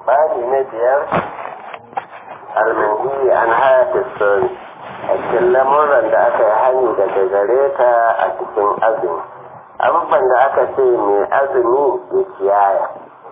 babi na biyar almanhi an hayatis sori a cikin lamuran da aka yi hani daga gare ta a cikin azumi abubuwan da aka ce mai azumi ya kiyaya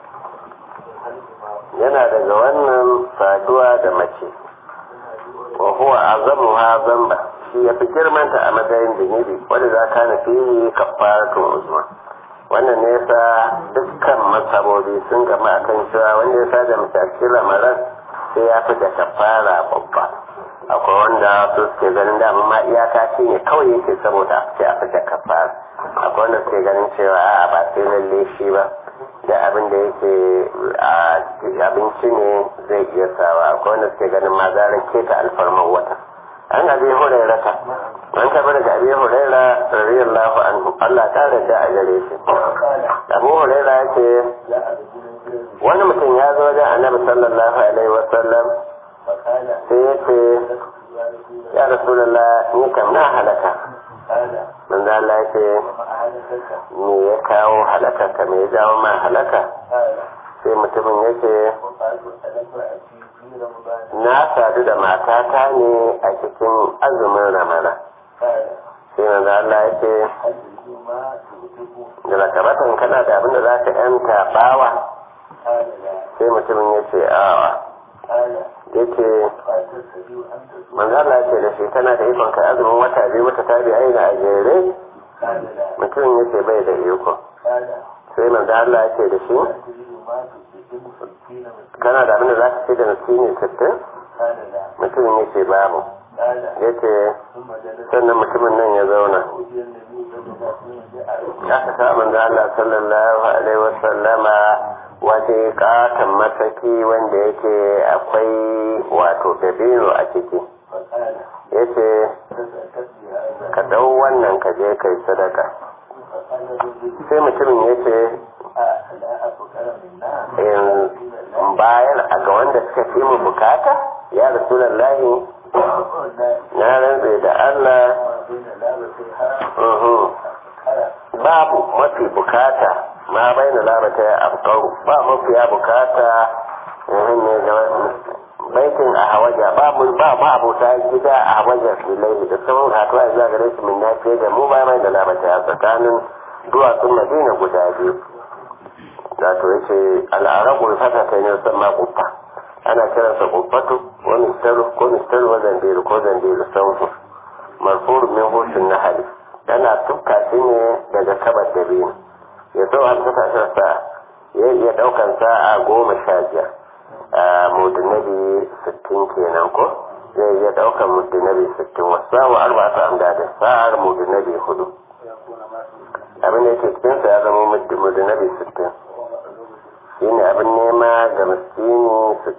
yana daga wannan saduwa da mace wa huwa azamuha zamba shi ya fi girmanta a matsayin zunubi wanda za ka na fiye kafaratun uzma wannan ne yasa dukkan masabobi sun gama akan cewa wanda ya sada mace a cikin ramadan sai ya fi da kafara babba akwai wanda su suke ganin da amma iyaka shi ne kawai yake saboda sai a fi da kafara akwai wanda suke ganin cewa a ba sai lalle shi ba da abin da yake abinci ne zai iya sawa akwai wanda suke ganin ma zarar keta alfarmar wata an abi huraira ta an taɓa daga abi huraira radiyallahu anhu Allah ta rada a gare shi abu huraira yake wani mutum ya zo wajen annabi sallallahu alaihi wasallam sai ya ce ya rasulullah ni kam na halaka manzo Allah ya ce me ya kawo halaka ka me ya jawo ma halaka sai mutumin ya ce na sadu da matata ne a cikin azumin ramana sai manzo Allah ya ce da lakabatan kana da abin da za ka yanta bawa sai mutumin ya ce awa ya ce manzo Allah ya ce da shi tana da ikon kai azumin wata biyu wata tabi aina a jere mutumin ya ce bai da iko sai manzo Allah ya ce da shi kana da abin da za ka ce da miskini sittin mutumin ya ce babu ya ce sannan mutumin nan ya zauna aka sa manzo Allah sallallahu alaihi wasallama waje katon masaki wanda yake akwai wato dabino a ciki ya ce ka dau wannan ka je kai sadaka sai mutumin ya ce bayar a ga wanda suka fi mu bukata ya rasulallahi na rantse da Allah babu mafi bukata ma bai na labata ya afkaru ba mafi ya bukata ne ga baitin a hawaja ba ma abota gida a hawaja filai da sauran hatuwa ya gare su min nafiye da mu ba mai da labata ya tsakanin duwatsun madina guda biyu wato ya ce al'arabul fata ta ne san ma kuffa ana kiransa kuffatu wa mistaru ko mistaru wa zambiru ko zambiru sautu marfur min hushin nahali yana tukka shi ne daga kabar da biyu ya zo an tuka sa ya iya daukan sa'a 15 a mudunabi 60 kenan ko zai iya daukan mudunabi 60 wasu wa arba'atu amdadin sa'ar mudunabi 4 abin da yake cikinsa ya zama mudunabi 60 shi ne abin nema ga miskini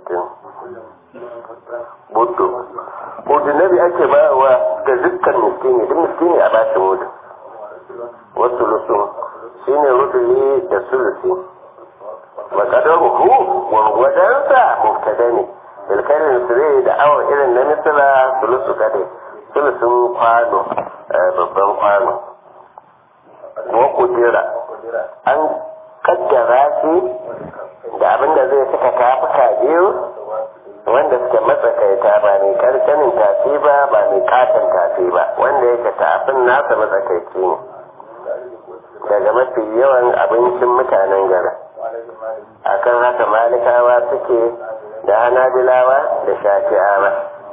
60 mudu nabi ake bayarwa ga dukkan miskini duk miskini a bashi mudu wasu lusun shi ne ruduli da sulusi makadaruhu gwargwadonsa muftada ne ilkarin sire da awon irin na misira sulusu kade sulusun kwano babban kwano wa kudira an kaddara shi da abin da zai suka tafuka biyu wanda suke matsakaita ba mai karkanin tafi ba ba mai katon tafi ba wanda yake tafin nasa matsakaici ne daga mafi yawan abincin mutanen gara akan haka malikawa suke da hanabilawa da shafi'awa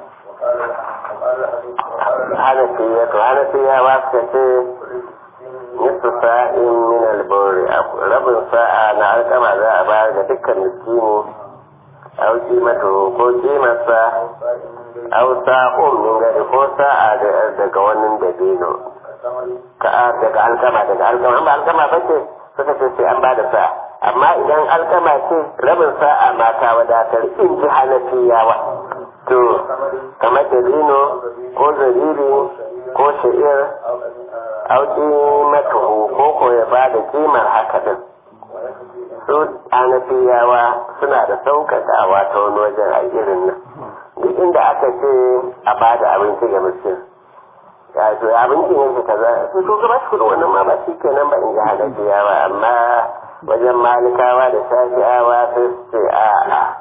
hanafiyawa suka ce nisfu sa'in min al-bawri rabin sa'a na alkama za a bayar ga dukkan miskini aw kimatu ko kimarsa aw sa'un min gari ko sa'a daga wannan dabino daga alkama an ba alkama ba ce suka ce sai an ba da sa'a amma idan alkama ce rabin sa'a ma ta wadatar in ji hanafiyawa to kamar dabino ko zabibi ko sha'ir auki matuhu ko ya ba da kimar haka din su anafiyawa suna da saukakawa ta wani wajen a irin nan duk inda aka ce a ba da abinci ga miskin ya zo abinci ne shi kaza su to gaba shi kudin wannan ma ba shi kenan ba in ji hanafiyawa amma wajen malikawa da shafi'awa sai su ce a'a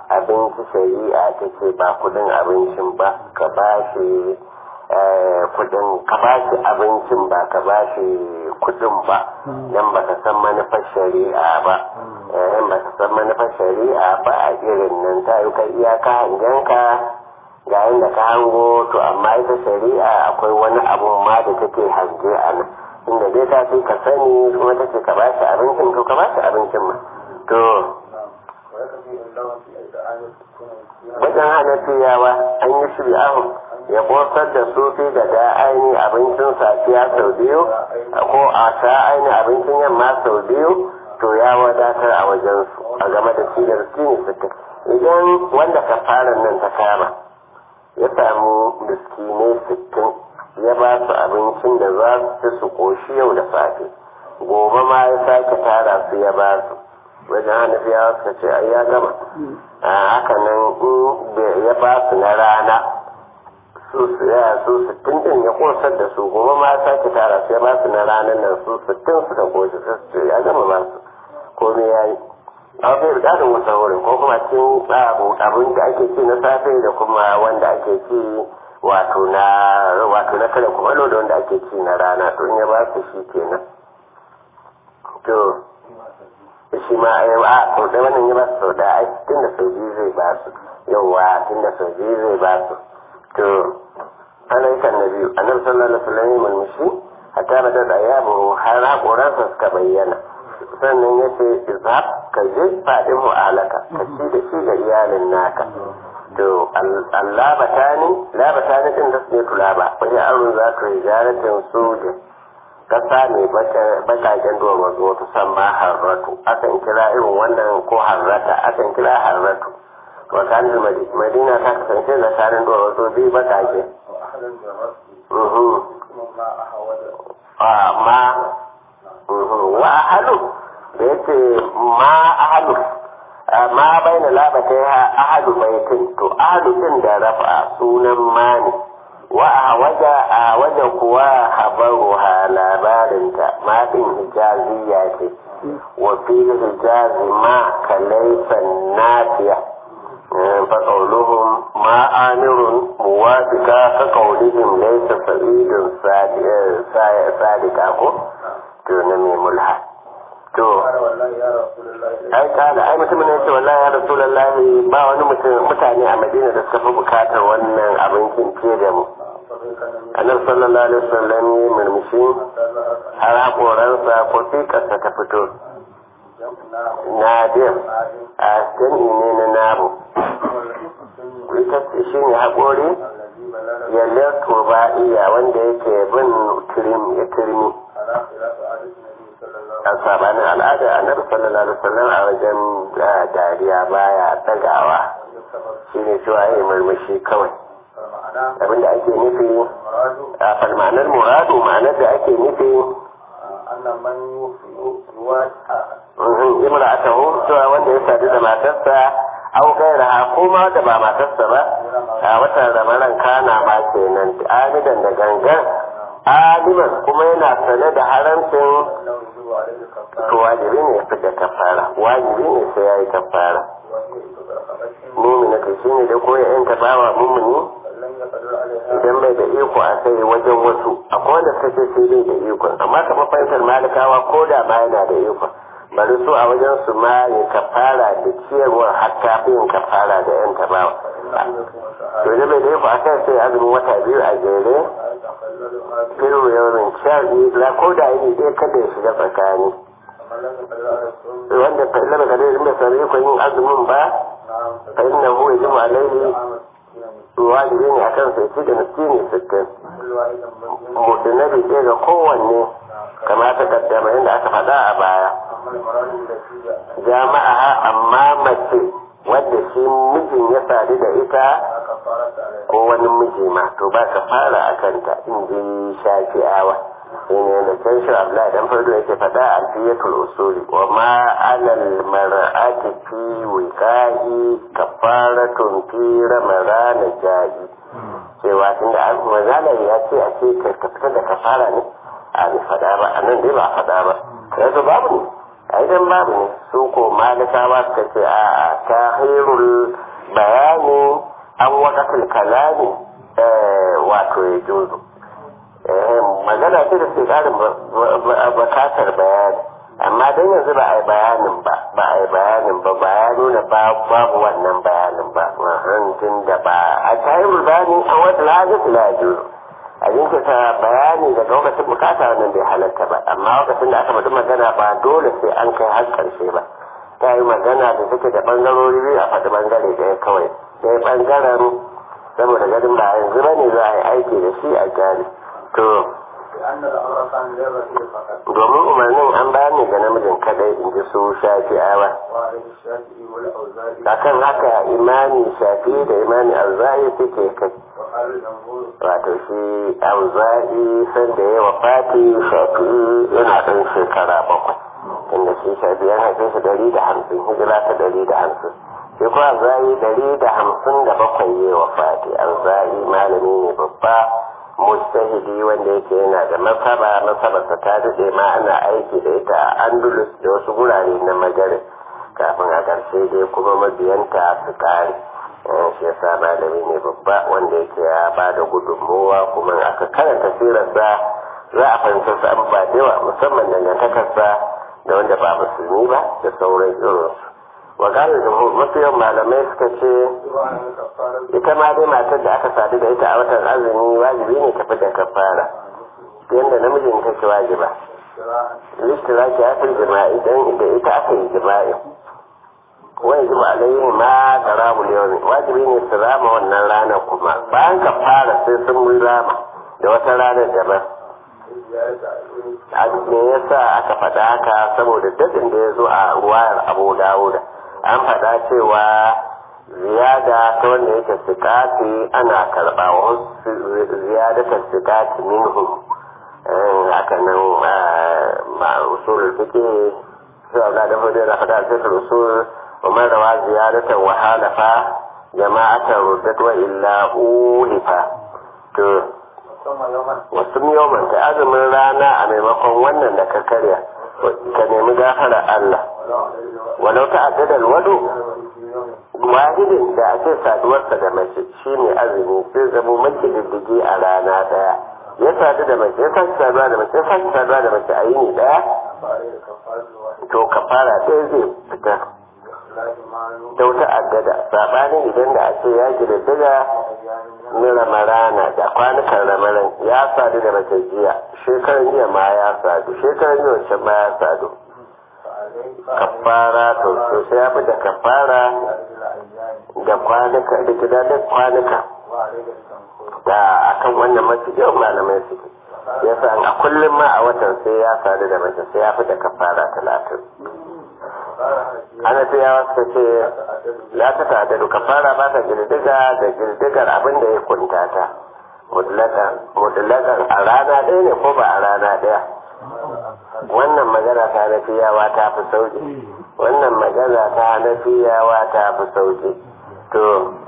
abinci shari'a ta ce ba kudin abincin ba ka ba shi kudin ka ba shi abincin ba ka ba shi kudin ba dan ba ka san manufar shari'a ba in ba ka san manufar shari'a ba a irin nan ta yi ka iyaka hangenka ga inda ka hango to amma ita shari'a akwai wani abun ma da take hange a nan inda dai ta ce ka sani kuma ta ce ka ba shi abincin to ka ba shi abincin ma to wajen hanafiyawa an yi shi ahun ya kosar da sufi da da'aini abincin safiya sau biyu ko a sa'aini abincin yamma sau biyu to ya wadatar a wajensu a game da shi da miskini sittin idan wanda kafaran nan ta kama ya samu miskinai 60 ya ba su abincin da za su su koshi yau da safe gobe ma ya sake tara su ya ba su wajen hanafiyawa suka ce ai ya gama a haka nan in ya ba su na rana su 60 din ya kosar da su gobe ma ya sake tara su ya ba su na ranar nan su 60 suka koshi su ce ya gama ba su komai ya yi a wasu rigadin wasu wurin ko kuma cikin abin da ake ci na safe da kuma wanda ake ci wato na kare kumalo da wanda ake ci na rana to in ya ba su shi kenan to shi ma a sau da wannan ya ba su sau da ai tun da sau biyu zai ba su yauwa tun da sau biyu zai ba su to alaikan na biyu annabi sallallahu alaihi wasallam ya mulmushi hatta ba da ya bu har haƙoransa suka bayyana sannan ya ce izhab ka je faɗin mu'alaka ka ci da shi ga iyalin naka to labatani din da su ne tulaba wani arun za ta rijaratin sojin kasa mai bakaken duwar wasu san ma harratu akan kira irin wannan ko harrata akan kira harratu wakanin madina ta kasance da tarin duwar wasu biyu bakake wa ahalu da yace ma ahalu ma baina labatai ahadu baitin to ahadu din da rafa sunan mani wa a waje kuwa habaruha labarinta ma din hijaziya ce wa fi hijazi ma kalaifan nafiya fa qawluhum ma amirun muwafiqa ka qawlihim laysa sa'idun sadiqa ko to na mai mulha to ai mutumin ne ce wallahi ya rasulullahi ba wani mutane a madina da suka fi bukatar wannan abincin ce da mu annabi sallallahu alaihi wasallam ya murmushi har haƙoransa ko fikarsa ta fito nadir a jami'i ne na nabu ita shi ne haƙori yallar turba'iya wanda yake bin turmi a sabanin al'ada annabi sallallahu alaihi wasallam a wajen dariya baya dagawa shine cewa yayi murmushi kawai abinda ake nufi a falmanar muradu ma'anar da ake nufi imra'atahu cewa wanda ya sadu da matarsa au gairaha ko ma da ba matarsa ba a watan ramadan kana ma kenan amidan da gangan aliman kuma yana sane da haramcin to wajibi ne ya fita kafara wajibi ne sai ya yi kafara mumina kai shi ne da ko ya yanka bawa mumini idan bai da iko a sai wajen wasu akwai wanda suka ce sai bai da iko amma kamar fahimtar malikawa ko da ma yana da iko bari su a wajen su ma ya kafara da ciyarwar hatta fi yin kafara da yan tabawa to idan bai da iko a kai sai azumin wata biyu a jere firu yawon shari la ko da yi ɗaya kada ya shiga tsakani wanda lama kada ya rinda sarari ko yin azumin ba fa inna hu yajibu alaihi wajibi ne akan sai ci da miskini 60 mutunabi ce ga kowanne kama ta kaddama inda aka faɗa a baya jama'a amma mace wadda shi mijin ya sadu da ita ko wani miji ma to ba ka fara a kanta in ji shafi'awa shi ne da can shi Abdullahi dan farko yake faɗa a alfiyatul usuli wa ma alal mar'ati fi wiqa'i kafaratun fi ramadana ja'i cewa tunda an mazala ya ce a ce ka fita da kafara ne a bai faɗa ba a nan dai ba faɗa ba yanzu babu ne a idan babu ne su ko malikawa suka ce a tahirul bayani an wakatul kalami wato ya juzu magana ce da ke ƙarin bukatar bayani amma don yanzu ba a yi bayanin ba ya nuna babu wannan bayanin ba tun da ba a tahirul bayani an wata lajis la juzu a jinkirta bayani daga lokacin bukata wannan bai halatta ba amma lokacin da aka faɗi magana ba dole sai an kai har ƙarshe ba ta yi magana da suke da ɓangarori biyu a faɗi ɓangare ɗaya kawai ɗaya ɓangaren saboda ganin ba yanzu ba ne za a yi aiki da shi a jari to domin umarnin an bayar ne ga namijin kadai in ji su shafi'awa akan haka imani shafi da imani auza'i suke kai wato shi auza'i sanda ya wafati shafi yana ɗan shekara 7 inda shi shafi ya haife shi 150 hijira ta 150 shi kuwa auza'i 157 ya wafati auza'i malami ne babba mujtahidi wanda yake yana da masabarsa ta daɗe ma ana aiki da ita a Andalus da wasu gurare na Magrib kafin a ƙarshe dai kuma mabiyanta su ƙare shi yasa malami ne babba wanda yake ya ba da gudunmowa kuma aka karanta sirarsa za a fahimci su abubuwa da yawa musamman dangantakarsa da wanda ba musulmi ba da sauran irinsu wa gane masu yawan malamai suka ce ita ma dai matar da aka sadu da ita a watan azumi wajibi ne tafi da kafara yadda namijin take wajiba listiraki ya fi jima'i don da ita aka yi jima'i wani jiba alayhi ma da ramu yau wajibi ne su rama wannan ranar kuma bayan kafara sai sun yi rama da wata ranar daban me yasa aka faɗa haka saboda dadin da ya zo a ruwayar Abu Dawud an faɗa cewa ziyada ta wanda yake sikati ana karɓa wa ziyadatar sikati minhum haka nan ma usulul fiqh sai ga da hudu da fada sai usul umar rawa ziyadatan wa halafa jama'atan ruddat wa illa ulifa to wasu yawman ta azumin rana a maimakon wannan da ka karya ka nemi gafara Allah walau ta addada alwadu wahidin da ake saduwarsa da mace shi ne azumi sai zamo mace diddigi a rana daya ya sadu da mace ya sake saduwa da mace ya sake saduwa da mace a yini daya to kafara ɗaya zai fita da wata addada saɓanin idan da ake ya ƙididdiga na ramarana da kwanukan ramaran ya sadu da mace jiya shekaran jiya ma ya sadu shekaran jiya wancan ma ya sadu kafara to sai ya fi da kafara da kwanuka da gidajen kwanuka da akan wannan mace yau malamai suke ya sa a kullum ma a watan sai ya sadu da mace sai ya fi da kafara 30 ana tsayawa suka ce ya ta ta'adadu kafara ba ta girdiga da girdigar abin da ya kuntata mutlakan a rana ɗaya ne ko ba a rana ɗaya wannan magana ta nafiyawa ta fi sauki wannan magana ta nafiyawa ta fi sauki to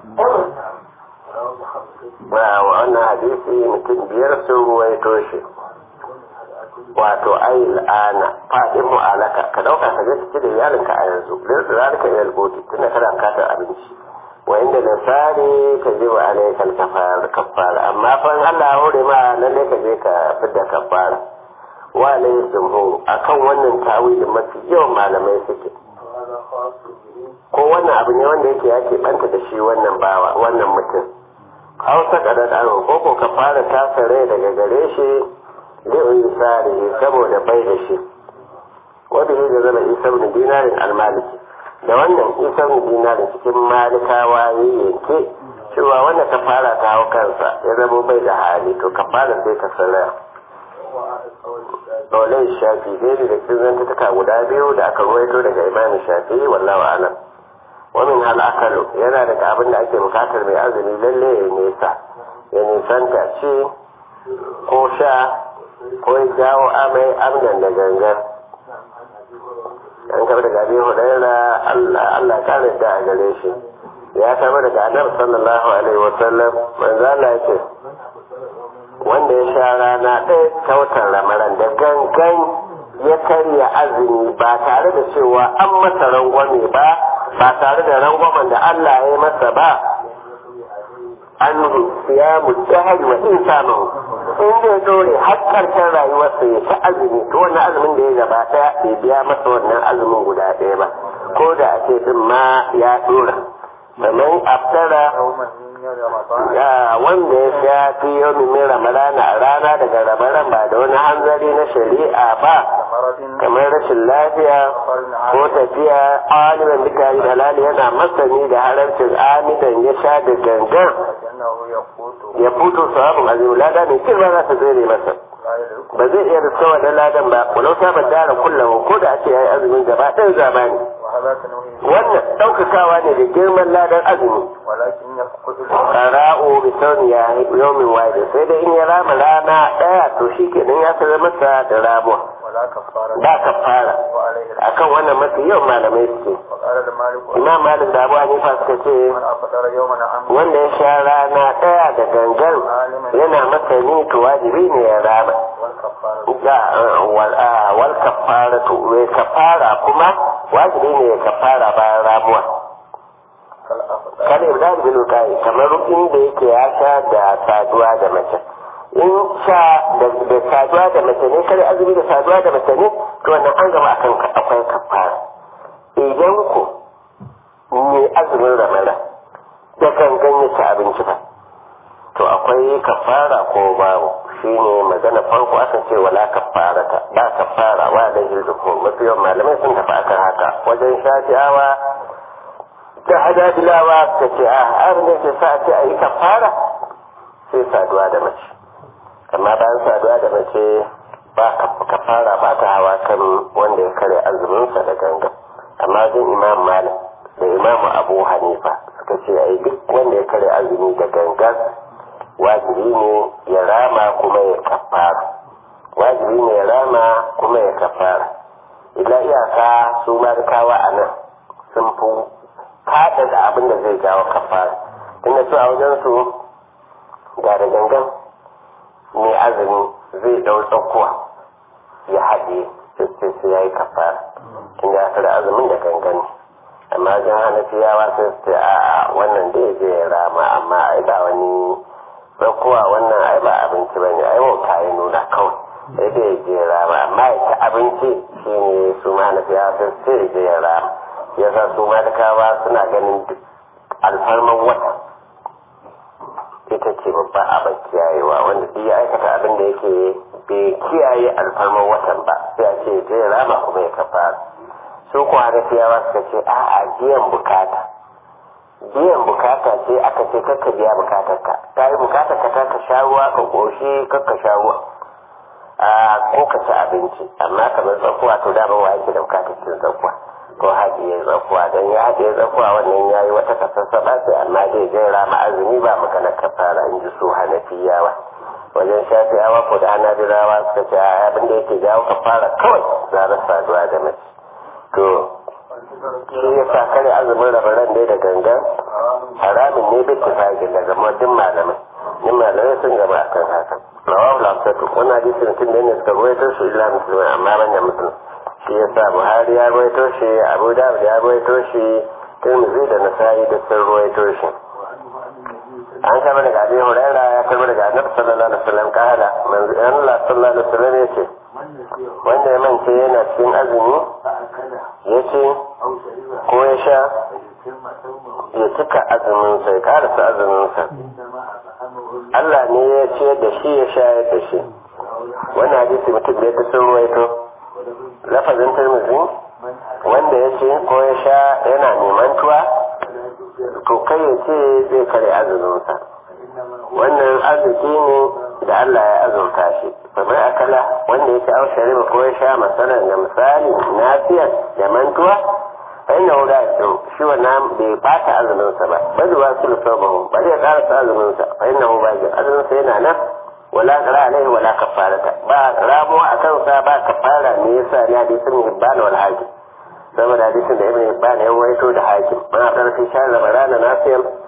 wannan hadisi mutum 5 sun ruwaito shi wato ayil ana fadin mu'alaka ka dauka ka je cikin iyalinka a yanzu da zalika ila al-boti tunda kana bukatar abinci wa inda nasari ka je wa alaikal kafara amma fa Allah ya hore ma lalle ka je ka fidda kafara wa alayhi jumhur akan wannan tawilin mafi yawan malamai suke ko wannan abu ne wanda yake yake banta da shi wannan bawa wannan mutum hausa kadar aro ko kafara ta sare daga gare shi li'isarihi saboda bai da shi wanda ya zama isa ibn dinarin al-maliki da wannan isa ibn dinarin cikin malikawa ya yanke cewa wanda ka fara ta hau kansa ya zama bai da hali to ka fara sai ka sanar Maulai Shafi dai da cikin zantuka guda biyu da aka ruwaito daga Imam Shafi wallahu a'lam wa min hal akalu yana daga abin da ake bukatar mai azumi lalle ya nisanta ci ko sha ko ya jawo amai amnan da gangar an kaba daga abin hudayra Allah kare da a gare shi ya kama daga annabi sallallahu alaihi wa sallam manzo Allah yake wanda ya sha rana ɗaya ta watan ramadan da gangan ya karya azumi ba tare da cewa an masa rangwame ba tare da rangwamen da Allah ya yi masa ba an siyamu jahari wa insanahu in zai dore har karshen rayuwarsa ya ta azumi to wannan azumin da ya gaba daya bai biya masa wannan azumin guda ɗaya ba ko da a ce din ma ya dora kamar aftara wanda ya sha fi yomi min ramadana a rana daga ramadan ba da wani hanzari na shari'a ba kamar rashin lafiya ko tafiya aliman bikari halali yana masani da haramcin amidan ya sha da gangan ya fito sabon azumi lada mai kirma za ta zere masa ba zai iya riska wannan ladan ba walau ta ban dara kullum ko da ake yayi azumin gaba ɗaya zamani wannan ɗaukakawa ne da girman ladan azumi qara'u bi sawmiya yawmin wahid sai da in ya rama rana ɗaya to shi kenan ya sanar masa da ramuwa ba kafara akan wannan mafi yau malamai suke imam malik da abu hanifa suka ce wanda ya sha rana ɗaya da gangan yana masani to wajibi ne ya rama wal kafara to mai kafara kuma wajibi ne ya kafara bayan ramuwa kada ibdal bil wuqai kamar inda yake ya sha da saduwa da mace in sha da saduwa da mace ne kare azumi da saduwa da mace ne to wannan an gaba akan akwai kafara idan ku ne azumin ramara da gangan ya ci abinci ba to akwai kafara ko babu shine magana farko akan ce wala kafarata ba kafara wa da hilzukum mafi yawan malamai sun tafi akan haka wajen shafi'awa da hadabilawa ta ce abin da ke sa a ce a yi kafara sai saduwa da mace amma bayan saduwa da mace ba kafara ba ta hawa kan wanda ya kare azuminsa da ganga amma jin imam malik da imamu abu hanifa suka ce a yi duk wanda ya kare azumi da gangan wajibi ne ya rama kuma ya kafara wajibi ne ya rama kuma ya kafara ila iyaka su marikawa a nan sun fi fada da abin da zai jawo kafara tunda su a wajen su ga da gangan mai azumi zai dau tsakuwa ya haɗe sai ya yi kafara tunda ya da azumin da gangan ne amma jan hanafiyawa sai su ce a wannan da ya je ya rama amma ai ba wani tsakuwa wannan ai ba abinci ba ne ai wauta ya nuna kawai sai da ya je ya rama amma ya ci abinci shine su ma hanafiyawa sai su ce ya je ya rama yasa su malikawa suna ganin alfarman wata ita ce babban abin kiyayewa wanda duk ya aikata abin da yake bai kiyaye alfarman watan ba sai a ce zai rama kuma ya kafara su kuwa hanafiyawa suka ce a'a biyan bukata ce aka ce kakka biya bukatarka ta yi bukatarka ta ka sha ruwa ka ƙoshi kakka sha ruwa ko ka ci abinci amma kamar tsakuwa to dama wa yake da bukatar cin tsakuwa ko hajiye tsakuwa don ya hajiye tsakuwa wannan ya yi wata kasassaɓa sai amma dai zai rama azumi ba magana kafara in ji su hanafiyawa wajen shafiyawa ko da hanabirawa suka ce abin da yake jawo kafara kawai zarar saduwa da mace to shi ya sa kare azumin rabaran dai da gangan haramin ne bai tafagin daga mutum malamai sun gaba a kan haka rawahu lafsatu wannan hadisi mutum da ne suka ruwaito shi illa musulmai amma ban da musulmai shi ya sa buhari ya ruwaito shi abu dawud ya ruwaito shi tirmidhi da nasa'i da sun ruwaito shi an kama daga abi huraira ya kama daga annabi sallallahu alaihi wasallam kala manzo Allah sallallahu alaihi wasallam yace wanda ya mance yana cikin azumi yace ko ya sha ya cika azumin sa ya karasa azumin sa Allah ne ya ce da shi ya sha ya da shi wannan hadisi mutum da ya sun ruwaito lafazin tirmidhi wanda ya ce ko ya sha yana neman tuwa to kai ya ce zai kare azuminsa wannan arziki ne da Allah ya azurta shi kamar akala wanda ya ci au shari'a ko ya sha masalan da misali nafiyar da mantuwa fa inna hu la shi wannan bai bata azuminsa ba bal wasil sabahu bari ya karasa azuminsa fa inna hu baqi azuminsa yana nan wala qara alaihi wala kafarata ba ramuwa akan sa ba kafara me yasa ne hadisin Ibn wal Hakim saboda hadisin da Ibn Hibban ya waito da Hakim mana karfi sha Ramadan nafiyar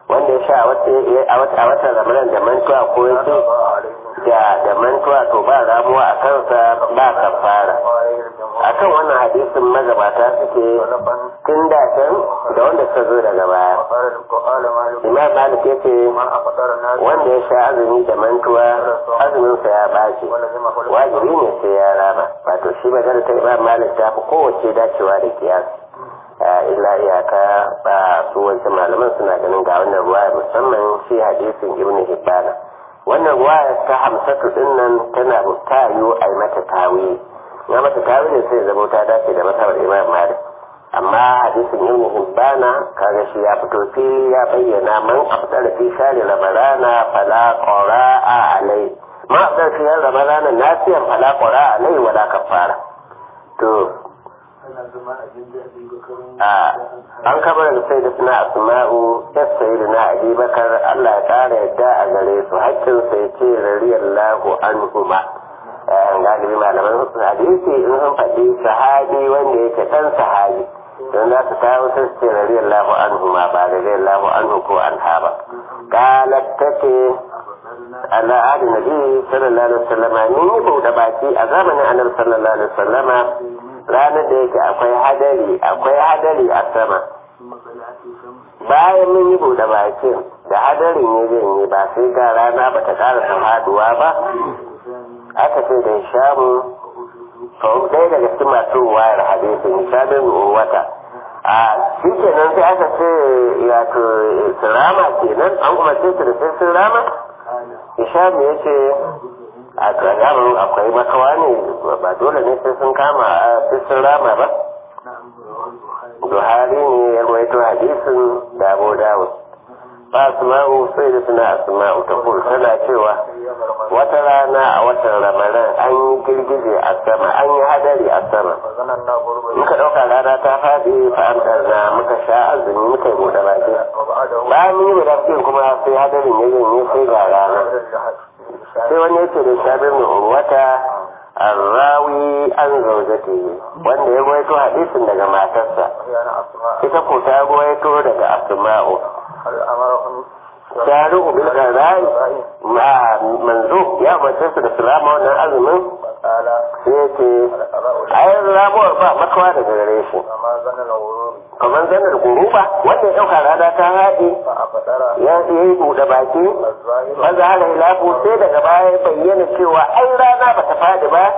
wanda ya sha a watan ramadan da mantuwa ko ya da mantuwa to ba ramuwa a kansa ba kafara. Akan wannan hadisin magabata suke tun da can da wanda suka zo daga baya. Imam Malik ya ce wanda ya sha azumi da mantuwa azuminsa ya ɓaci, wajibi ne sai ya rama. Wato shi magana ta Imam Malik ta fi kowace dacewa da kiyasi. Illa iyaka ba su wancan malaman suna ganin ga wannan ruwaya musamman shi hadisin Ibn Hibbana. Wannan ruwaya ta Hamsatu din nan tana tayo ai mata tawili. Na mata tawili sai zama ta dace da masabar Imam Malik. Amma hadisin Ibn Hibbana kaga shi ya fito fili ya bayyana man afdala fi shari ramadana fala qara'a alai. Ma afdala fi shari ramadana nasiyan fala qara'a alai wala kafara. To an kama da sai da suna asma'u yas sayyidina Abi Bakar Allah ya kara yadda a gare su hakkin sai ce radiyallahu anhuma. Galibi malaman hadisi in sun faɗi sahabi wanda yake ɗan sahabi don za su kawo sai su ce radiyallahu anhuma ba radiyallahu anhu ko anha ba. Qalat take ala ahli nabi sallallahu alaihi wasallam ni yi buɗe baki a zamanin annabi sallallahu alaihi wasallam ranar da yake akwai hadari a sama. Bayan mun yi buɗe bakin da hadarin ya janye ba sai ga rana ba ta ƙara haduwa ba, aka ce da shamu kawai ɗaya daga cikin masu wayar hadisin shamin wata a shi kenan sai aka ce yato sirama kenan an kuma ce su da sai sun rama. Ishamu ya ce a tsagarin akwai makawa ne ba dole ne sai sun kama sai sun rama ba. Buhari ne ya rawaito hadisin da Abu Dawud. Ba asma'u sai da suna asma'u ta kul tana cewa wata rana a watan Ramadan an yi girgije a sama, an yi hadari a sama. Muka ɗauka rana ta faɗi fa'amtar na muka sha azumi muka yi buɗe baki. Bayan mun yi buɗe baki kuma sai hadarin ya janye sai ga rana. Sai wani yake da shabir mai urwata arrawi an zaujati wanda ya ruwaito hadisin daga matarsa, ita ko ta ruwaito daga asma'u. Shari'u bil qada'i ma manzo ya bace su da salama wannan azumin sai yake ayar rabuwar ba makawa daga gare shi kamar zanar guruba wanda ya ɗauka rana ta haɗe ya yi buɗe baki ba za a hilafu sai daga baya bayyana cewa ai rana ba ta faɗi ba,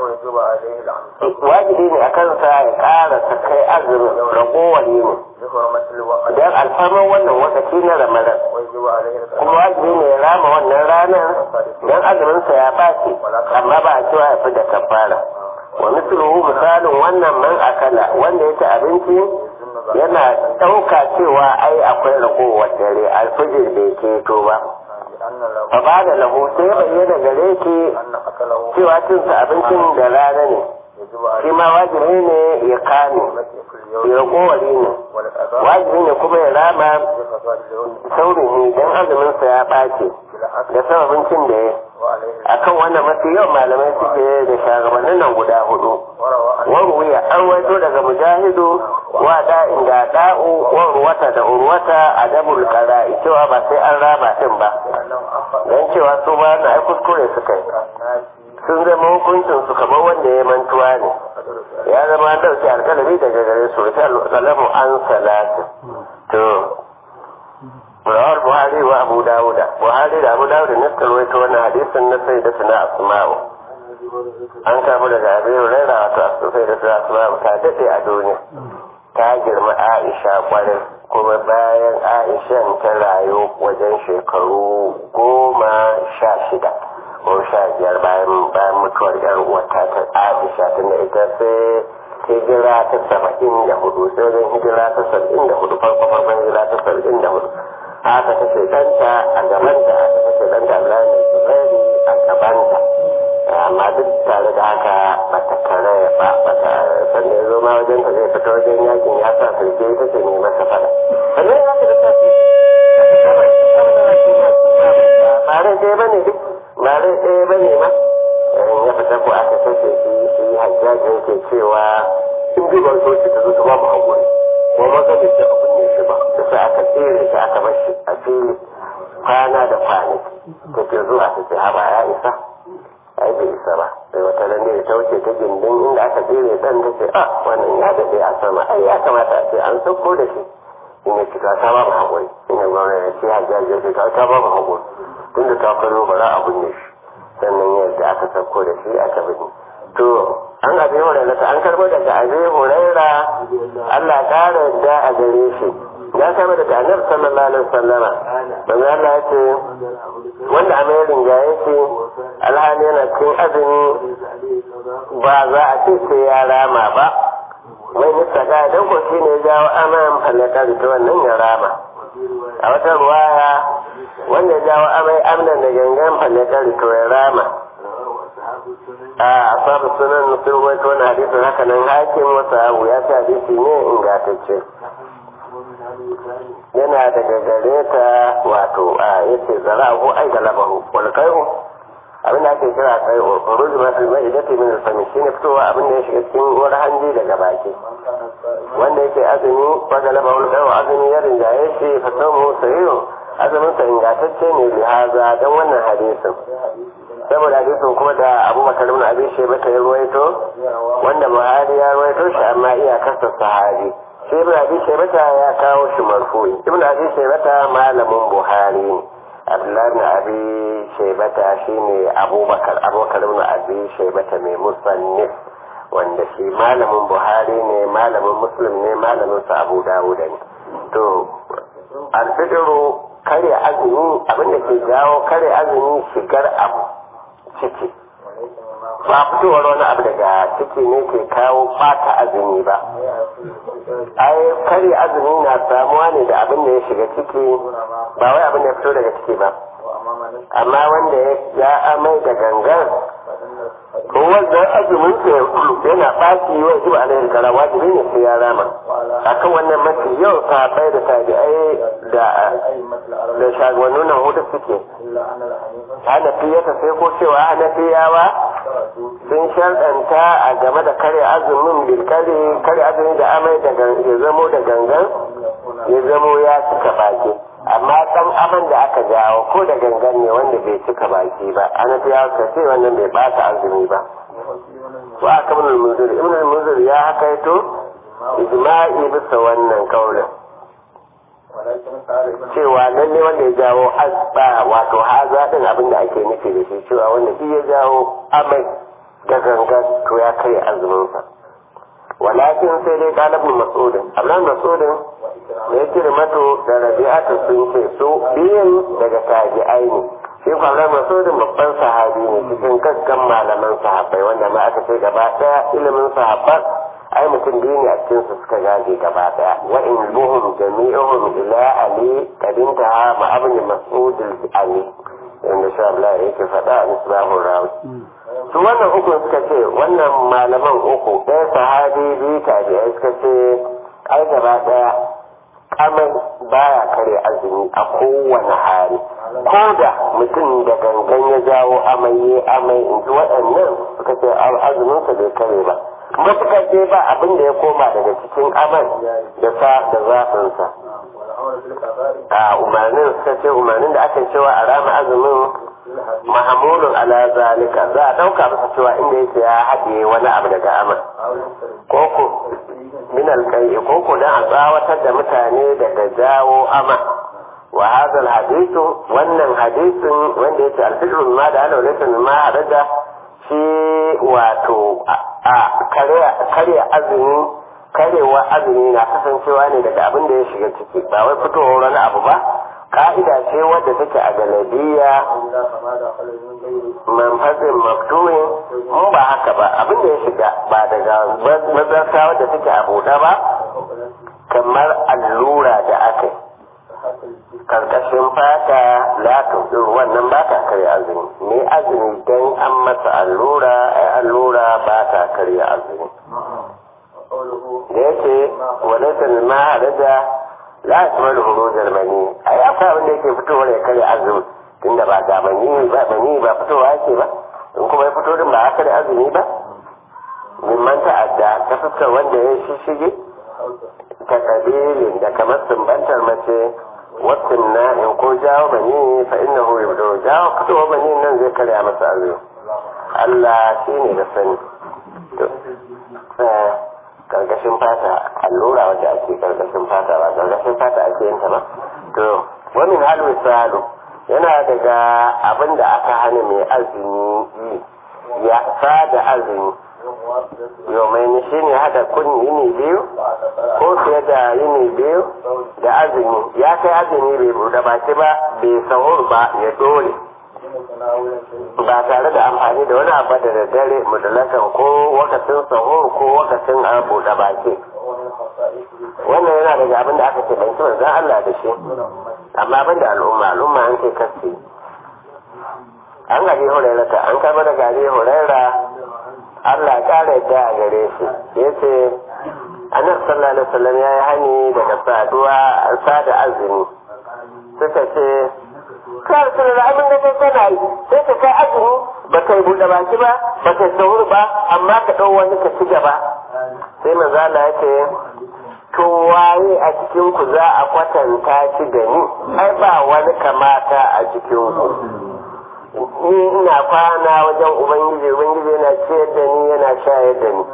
wajibi ne a kansa ya ƙara ta kai azumin ragowar yini don alfarmar wannan wakaci na Ramadan, kuma wajibi ne ya rama wannan ranar don azuminsa ya ɓaci amma ba a cewa ya fi da kafara. Wa misluhu misalin wannan man akala wanda ya ci abinci yana ɗauka cewa ai akwai ragowar dare alfijir bai keto ba. Fa ba da lahu sai bayyana gare ki cewa cinsa abincin da rana ne, shi ma wajibi ne ya kame, ya ragowari ne, wajibi ne kuma ya rama saurihi don azuminsa ya ɓace da san abincin da ya. Akan wannan mafi yawan malamai suke da shagabannin nan guda hudu. Waruwiya an waito daga mujahidu wa da'in da da'u wa urwata da urwata a dabul qada'i cewa ba sai an raba din ba, don cewa su ba na ai kuskure suka yi, sun zama hukuncin su kamar wanda ya mantuwa ne, ya zama an dauki alkalami daga gare su ta kalamu an salatin. To rawar Buhari wa Abu Dawuda, Buhari da Abu Dawuda ne suka rawaito wannan hadisin na sai da suna asma'u. An kama daga Abi Hurairah wato sai da suna asma'u ta dade a duniya, ta girma Aisha kwarai, kuma bayan Aisha ta rayu wajen shekaru 16 ko 15 bayan mutuwar yar uwarta ta Aisha, tunda ita sai hijira ta 74 sai wajen hijira ta 74 farkon hijira ta 74 haka ta ce ɗanta a gabanta, haka ta ce ɗanta Abdullahi Zubairu a gabanta, amma duk tare da haka ba ta karaya ba, sanda ya zo ma wajen ta zai fita wajen yakin ya sa sarki ita ce ne masa fada. Sannan ya ce da tafi ba rai ɗaya ba ne duk, ba rai ɗaya ba ne ma, ya fita ko aka kashe shi hajjaji yake cewa in bi ban so shi ta zo ta ba mu haƙuri. ko maza bai taɓa binne shi ba da sai aka tsere shi aka bar shi a fili kwana da kwanaki take zuwa ta ce haba ya isa ai bai isa ba sai wata nan ne ta wuce ta gindin inda aka tsere dan ta ce wannan ya daɗe a sama ai ya kamata a ce an sauko da shi in ya cika ta ba mu haƙuri in ya gwamna ya ce hajjaji ya ce ta ba mu haƙuri tun da ta karo bara a binne shi sannan yadda aka sauko da shi aka binne to an abi hurairah an karbo daga abi hurairah Allah ya kare yadda a gare shi ya kama daga annabi sallallahu alaihi wasallama manzo Allah ya ce wanda amirin ga yake alhali yana cikin azumi ba za a ce sai ya rama ba wai mistaka dan ko shi ne jawo aman falaka da wannan ya rama a wata ruwaya wanda ya jawo amai amnan da gangan falaka da ya rama a asabu sunan sun wato wani hadisin haka nan hakim wasu abu ya ce hadisi ne ingantacce yana daga gare ta wato yace zara'u ai galabahu wal qai'u abin da ake kira qai'u furuj ma fi ma'idati min al-fami shine fitowa abin da ya shiga cikin wani hanji daga baki wanda yake azumi wa galabahu al-qai'u azumi ya rinjaye shi fa samu sahihu azumin sa ingantacce ne lihaza dan wannan hadisin saboda hadisin kuma da Abubakar ibn Abi Shayba ya ruwaito wanda Buhari ya ruwaito shi amma iyakarsa sahabi shi ibn Abi Shayba ya kawo shi marfu'i ibn Abi Shayba malamin Buhari ne Abdullah ibn Abi Shayba shine Abubakar ibn Abi Shayba mai musannif wanda shi malamin Buhari ne malamin Muslim ne malamin sa Abu Dawud ne to al-fitru kare azumi abinda ke jawo kare azumi shigar abu ciki ba fitowar wani abu daga ciki ne ke kawo fata azumi ba ai kare azumi na samuwa ne da abin da ya shiga ciki ba wai abin da ya fito daga ciki ba amma wanda ya amai da gangan ko wanda azumin sa yana ɓaci wa jiba alaihi kara wajibi ne sai ya rama akan wannan mafi yau sahabbai da tabi'ai da shagwannin nan hudu suke hanafiyata sai ko cewa hanafiyawa sun sharɗanta a game da kare azumin bilkari kare azumi da amai da ya zamo da gangan ya zamo ya cika baki amma dan aman da aka jawo ko da gangan ne wanda bai cika baki ba hanafiyawa ka ce wannan bai bata azumi ba wa aka ibn al-munzir ya hakaito ijma'i bisa wannan kaulin cewa lalle wanda ya jawo asba wato haza din abin da ake nufi da shi cewa wanda shi ya jawo amai da gangan to ya kai azumin sa walakin sai dai kalabin mas'udin ablan mas'udin da ya kira mato da rabi'atu sun ce su biyan daga tabi'ai ne shi kwamran mas'udin babban sahabi ne cikin gaggan malaman sahabbai wanda ma aka ce gaba daya ilimin sahabban ai mutum biyu ne a cikin su suka gaje gaba daya wa in buhum jami'uhum ila ali kadinta ma abin mas'ud ali inda sha Allah yake faɗa a misbahur rawi su wannan uku suka ce wannan malaman uku ɗaya sahabi biyu tabi'ai suka ce ai gaba daya amai baya kare azumi a kowane hali ko da mutum da gangan ya jawo amai in ji waɗannan suka ce azuminsa bai kare ba matuƙar dai ba abin da ya koma daga cikin aman da zaɓinsa a umarnin suka ce umarnin da aka cewa a rama azumin mahamulun ala zalika za a ɗauka masa cewa inda yake ya haɗe wani abu daga aman koko min alƙai koko don a tsawatar da mutane daga jawo ama wa hadal hadithu wannan hadisin wanda yake alfitrun ma da alawlatan ma hadaja shi wato a karya azumi karewa azumi na kasancewa ne daga abin da ya shiga ciki ba wai fitowar wani abu ba ka'ida ce wadda take a galabiya manfazin maftuhin mun ba haka ba abin da ya shiga ba daga mazarta wadda take a buɗe ba kamar allura da aka yi karkashin fata latun wannan ba ta karya azumi ne azumi don an masa allura allura ba ta karya azumi da yake wadatar ma haraja la asmar hurujar mani a yi akwai abin da yake fitowar ya karya azumi tunda ba ga mani ba fitowa yake ba in kuma ya fito din ba haka da azumi ba mimman ta'adda ta fuskar wanda ya shige takabilin da kamar sumbantar mace wasin na'in ko jawo mani fa innahu yubdu jawo fitowa mani nan zai karya masa azumi Allah shi ne da sani to karkashin fata allura wanda ake karkashin fata ba karkashin fata ake yin ta ba to wani halu misalu yana daga abin da aka hana mai azumi yi ya sada azumi yau shi ne hada kun yini biyu ko fiye da yini biyu da azumi ya kai azumi bai buɗe baki ba bai sahur ba ya dole ba tare da amfani da wani abu da daddare mutlakan ko wakacin sahur ko wakacin buɗe baki wannan yana daga abin da aka ce ban ci manzan Allah da shi amma ban da al'umma an ce kasi an gari hurairata an kama da gari huraira Allah kare yadda a gare shi ya ce annabi sallallahu alaihi wasallam ya yi hani daga sada azumi suka ce kar su da abin da kai kana yi sai ka kai azumi ba kai buɗe baki ba ba kai sahur ba amma ka ɗau wani ka ci gaba sai manzo Allah ya ce to waye a cikin ku za a kwatanta shi da ni ai ba wani kamata a cikin ku ni ina kwana wajen ubangiji yana ciyar da ni yana shayar da ni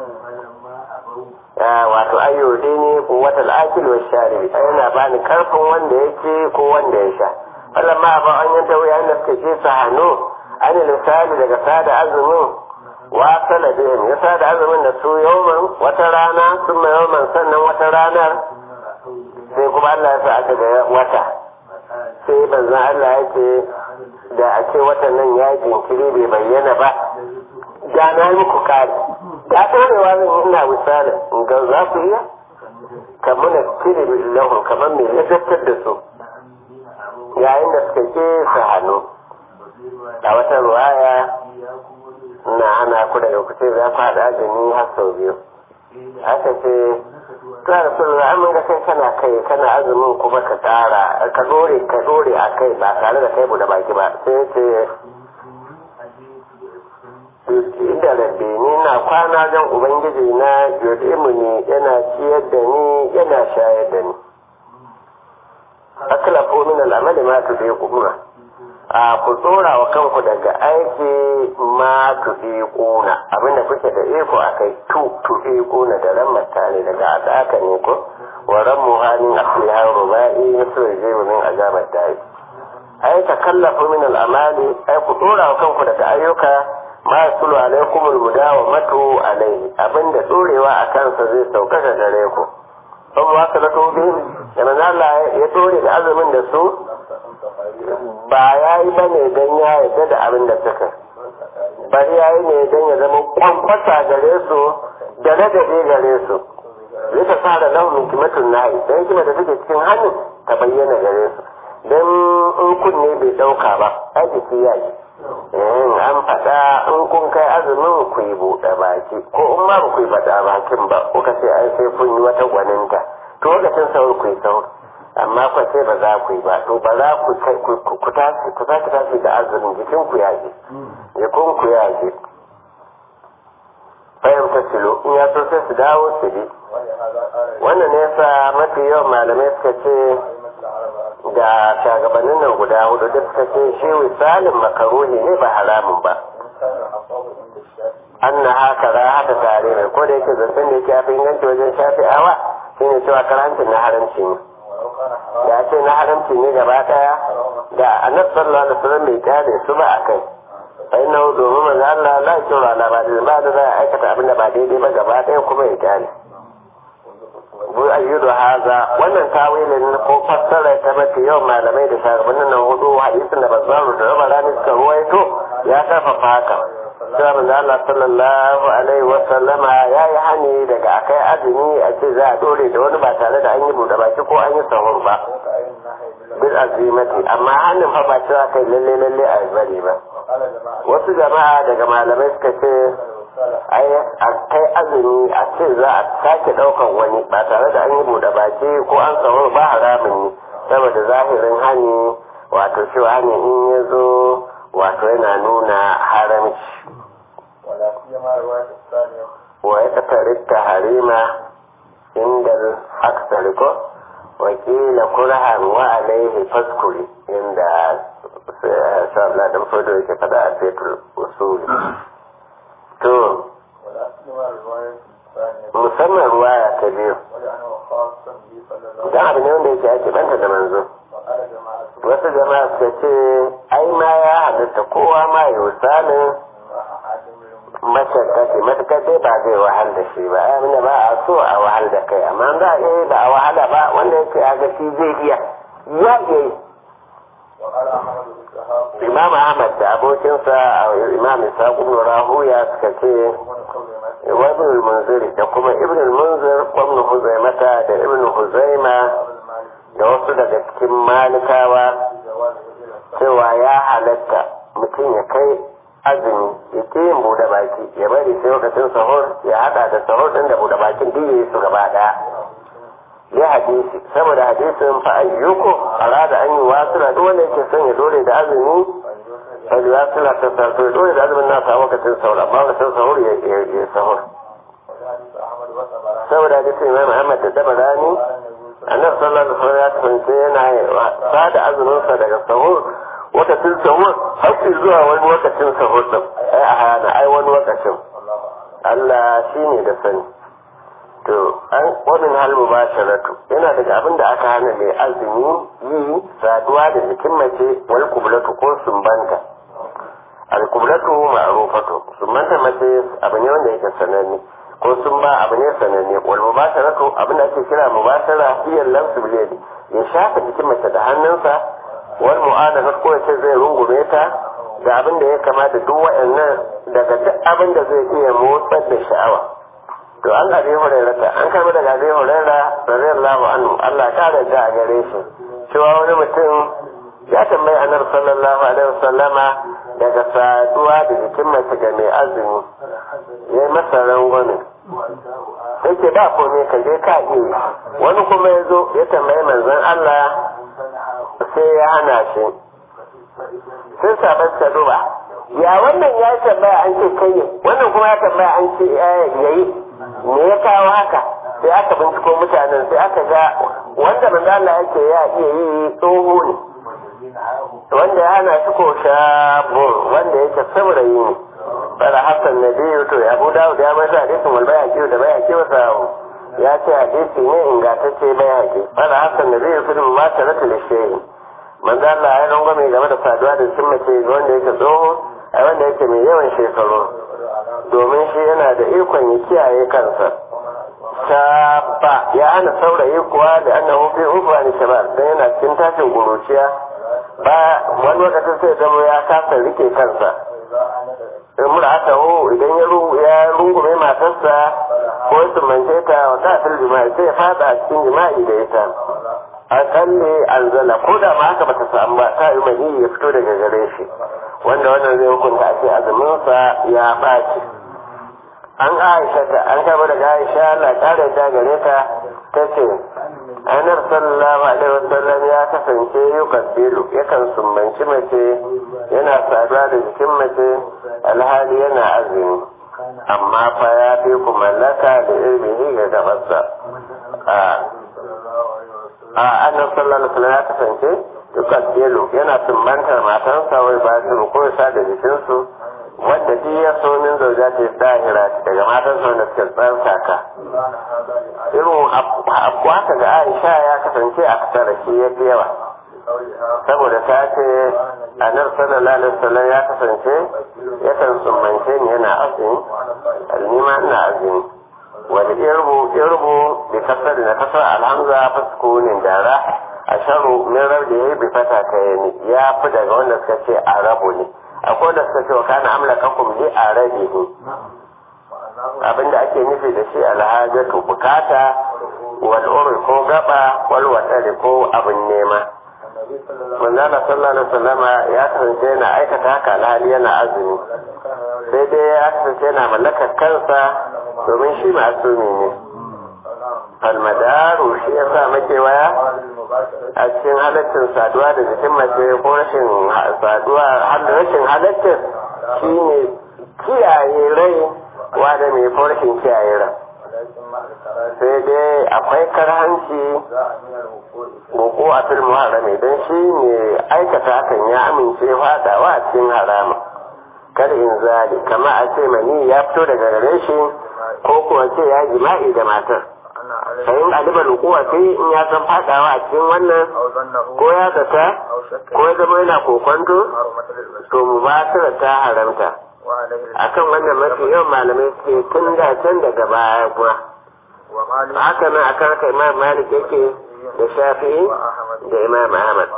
wato ayyode ne ko wata al'akil wa sharibi yana bani karfin wanda yake ko wanda ya sha Allah ma ba an yanta wuya da suka ce sa hannu an lisali daga sada azumin wa saladin ya sada azumin da su yawman wata rana sun mai yawman sannan wata ranar sai kuma Allah ya sa aka ga wata sai banzan Allah ya ce da a ce watan nan ya jinkiri bai bayyana ba da na muku kari da ɗorewa zan yi ina misali in ga za ku iya kamar na cire billahun kamar mai ladabtar da su yayin da suka ke su hannu a wata ruwaya na ana ku daga kuce za ku haɗa jini har sau biyu aka ce ta da sun amin ga kai kana azumin kuma ka tsara ka dore a kai ba tare da kai bude baki ba sai ce inda rabbi ni na kwana don ubangiji na yodimu ne yana ciyar da ni yana shayar da ni akala ko min al'amali ma tu bi kuma a ku tsora wa kanku daga aiki ma tu bi kuna abinda kuke da iko akai tu bi kuna da ran mutane daga adaka ne ko wa ran muhanin asliha rubai yasu yajibu min azabat dai ai takallafu min al'amali ai ku tsora wa kanku daga ayyuka ma yasulu alaikum almudawamatu alaihi abinda tsorewa a kansa zai sauka da gare ku don waka da tobe da manala ya tsore da azumin da su ba ya yi ba ne don ya yarda da abin da suka bari ya yi ne don ya zama kwankwasa gare su da ladabi gare su zai ta sa da launin kimatun nahi don kima da suke cikin hannun ta bayyana gare su don in kunne bai ɗauka ba aiki ya yi an faɗa in kun kai azumin ku yi buɗe baki ko in ma ba ku yi faɗa bakin ba kuka ce ai sai kun yi wata gwaninta to lokacin saur ku yi saur amma ku ce ba za ku yi ba to ba za ku tashi da azumin jikin ku yaje jikin ku yaje fahimta silo in ya so sai su dawo su bi wannan ne yasa mafi yawan malamai suka ce da shagabannin nan guda hudu duk suka ce shi misalin makaruhi ne ba haramun ba an na haka za haka tare ne ko da yake zancen da yake ya fi inganci wajen shafi'awa shine cewa karancin na haramci ne ya ce na haramci ne gaba daya da annabi sallallahu alaihi wasallam bai kyale su ba a kai sai na domin manzo Allah la yura la ba da za a aikata abin da ba daidai ba gaba daya kuma ya kyale bu ayyudu haza wannan tawilin ko fassara ta mafi yawan malamai da shagabannin nan hudu hadisin da bazzaru da raba rani suka ruwaito ya karfafa haka cewa manzo Allah sallallahu alaihi wa sallama ya yi hani daga akai azumi a ce za a dore da wani ba tare da an yi buɗe baki ko an yi sahur ba bil azimati amma hannun fa ba cewa kai lalle a bari ba wasu jama'a daga malamai suka ce ai a kai azumi a ce za a sake ɗaukan wani ba tare da an yi buɗe baki ko an sahur ba haramun ne saboda zahirin hani wato cewa hani in ya zo wato yana nuna haramci wa ya tattare ta harima inda aksari ko wakila kurhan wa alaihi faskuri inda shabla da mafodo yake fada a fetur usuli to musamman ruwaya ta biyu don abu ne wanda yake ake banta da manzo wasu jama'a suka ce ai ma ya halitta kowa ma ya misalin mashakkaci matukar dai ba zai wahal da shi ba abinda ba a so a wahal da kai amma za a yi ba a wahala ba wanda yake a ga shi zai iya ya yi imam ahmad da abokinsa imam isa ibn rahuya suka ce wa ibn al-munzir da kuma ibn al-munzir wa ibn huzaimata da ibn huzaima da wasu daga cikin malikawa cewa ya halatta mutum ya kai azumi ya ke yin buɗe baki ya bari sai lokacin sahur ya haɗa da sahur ɗin da buɗe bakin duk yayi su gaba ɗaya ya hadisi saboda hadisin fa ayyuku arada an yi wasila duk wanda yake son ya dore da azumi fa wasila ta sarto ya dore da azumin nasa a lokacin sahur amma lokacin sahur ya sahur saboda hadisin imam Ahmad da Tabarani annabi sallallahu alaihi wasallam ya kasance yana sada azumin sa daga sahur lokacin sahur har zuwa wani lokacin sahur din ai a hana ai wani lokacin Allah shine da sani to an wannan hal mubasharatu yana daga abin da aka hana mai azumi yi saduwa da jikin mace wal kublatu ko sumbanta al kublatu ma'rufatu sumbanta mace abu ne wanda yake sananne ko sun ba abu ne sananne wal mubasharatu abin da ake kira mubashara hiya lamsu bil yadi ya shafa jikin mace da hannunsa wal mu'adala ko yace zai rungume ta da abin da ya kama da duk waɗannan daga duk abin da zai iya motsar da sha'awa to an abi hurairata an kama daga abi huraira radiyallahu anhu Allah ta yarda a gare shi cewa wani mutum ya tambayi annabi sallallahu alaihi wasallama daga saduwa da jikin mace ga mai azumi ya yi masa rangwame sai ke ba kome ka je ka iya wani kuma ya zo ya tambayi manzon Allah sai ya hana shi sai sabar ta duba ya wannan ya tambaya an ce kai wannan kuma ya tambaya an ce yayi me ya kawo haka sai aka binciko mutanen sai aka ga wanda manzo Allah yake ya iya yi tsoho ne wanda ya hana shi ko shabu wanda yake saurayi ne bala hasan nabiyu to Abu Dawud ya masa hadisin wal bayaki da bayaki wasa ya ce hadisi ne ingantacce bayaki bala hasan nabiyu fil mumasalati lishayi manzo Allah ya rangwame game da saduwa da sun mace wanda yake tsoho a wanda yake mai yawan shekaru domin shi yana da ikon ya kiyaye kansa ta ba ya hana saurayi kuwa da annahu fi ufani shabab dan yana cikin tashin guruciya ba wani lokacin sai zama ya kasa rike kansa imra'atahu idan ya rungume matarsa ko ya tumance ta wa ta fil jima'i sai ya fada a cikin jima'i da ita akalli anzala ko da ma haka bata samu ba ta yi mai ya fito daga gare shi wanda wannan zai hukunta ake azuminsa ya ɓaci an aisha ta an kama daga aisha Allah ƙara ta gare ta ta ce anar sallallahu alaihi wasallam ya kasance yukabbilu yakan sumbanci mace yana saduwa da jikin mace alhali yana azumi amma fa ya fi ku mallaka da ilmihi ga gabarsa annabi sallallahu alaihi wasallam ya kasance yukabbilu yana sumbantar matansa wai ba su ko sa da jikinsu wadda duk ya so min zauja ce dahira daga matansa wanda suka tsarkaka irin abu haka ga Aisha ya kasance a kasar shi ya fi yawa saboda ta ce annabi sallallahu alaihi wasallam ya kasance yakan sumbance ni yana azumi alnima ina azumi wal irbu bi kasar na kasar alhamza faskunin dara asharu min rabbi bi fata kayni ya fi daga wanda suka ce arabu ne akwai da suka ce wa kana amlakakum li arabihi abinda ake nufi da shi alhajatu bukata wal uri ko gaba wal watari ko abin nema manzala sallallahu alaihi wasallam ya kasance yana aikata haka alhali yana azumi sai dai ya kasance yana mallakar kansa domin shi ma'asumi ne almadaru shi ya sa makewaya a cikin halaccin saduwa da jikin mace ko rashin saduwa rashin halaccin shi ne kiyaye rai wada mai ko rashin kiyaye rai sai dai akwai karhanci roƙo a fil muharrami don shi ne aikata hakan ya amince fadawa a cikin harama kar in zali kama a ce mani ya fito daga gare shi ko kuwa ce ya jima'i da matar sayin alibar rukuwa sai in ya san fadawa a cikin wannan ko ya zata ko ya zama yana kokonto to mu ba ta haramta akan wannan mafi yawan malamai suke tun da can daga baya kuma haka nan akan haka imam malik yake da shafi'i da imam ahmad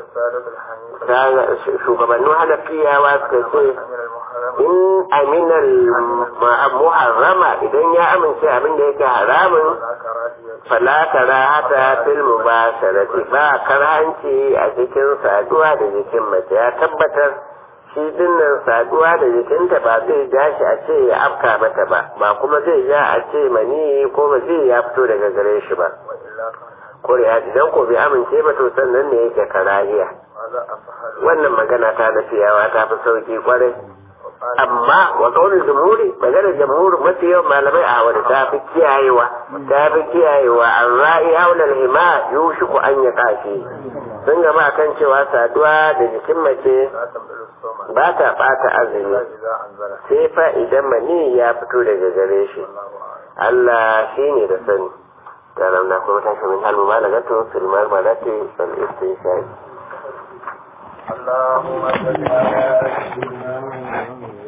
shugabannin hanafiyawa suka ce in aminal muharrama idan ya amince abin da yake haramun fala karahata fil mubasharati ba karhanci a cikin saduwa da jikin mace ya tabbatar shi dinnan saduwa da jikinta ba zai ja shi a ce ya afka mata ba kuma zai ja a ce mani ko ba zai ya fito daga gare shi ba ko ya idan ko bai amince ba to sannan ne yake karahiya wannan magana ta nafiyawa ta fi sauki kwarai amma wa kaunin jamhuri maganar jamhuri mafi yawan malamai a wani ta fi kiyayewa an ra'i haular hima yushiku an ya kashi sun gama kan cewa saduwa da jikin mace ba ta bata azumi sai fa idan mani ya fito daga gare shi Allah shi ne da sani ta ramna kuma tashi min halmu malagatu filmar malati fal istinshaq Allahumma salli ala